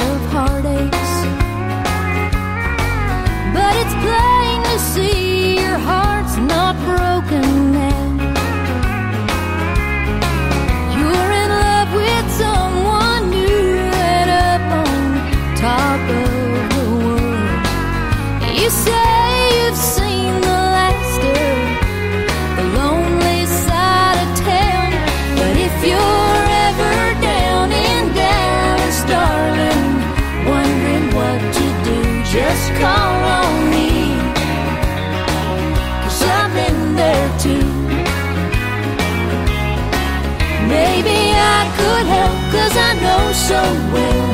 of heartaches. But it's plain to see your heart's not broken now. You're in love with someone new right up on top of the world. You say you've seen the last of the lonely side of town, but if you're ever down in Dallas, darling, wondering what to do, just call on me, 'cause I've been there too. Maybe I could help, 'cause I know so well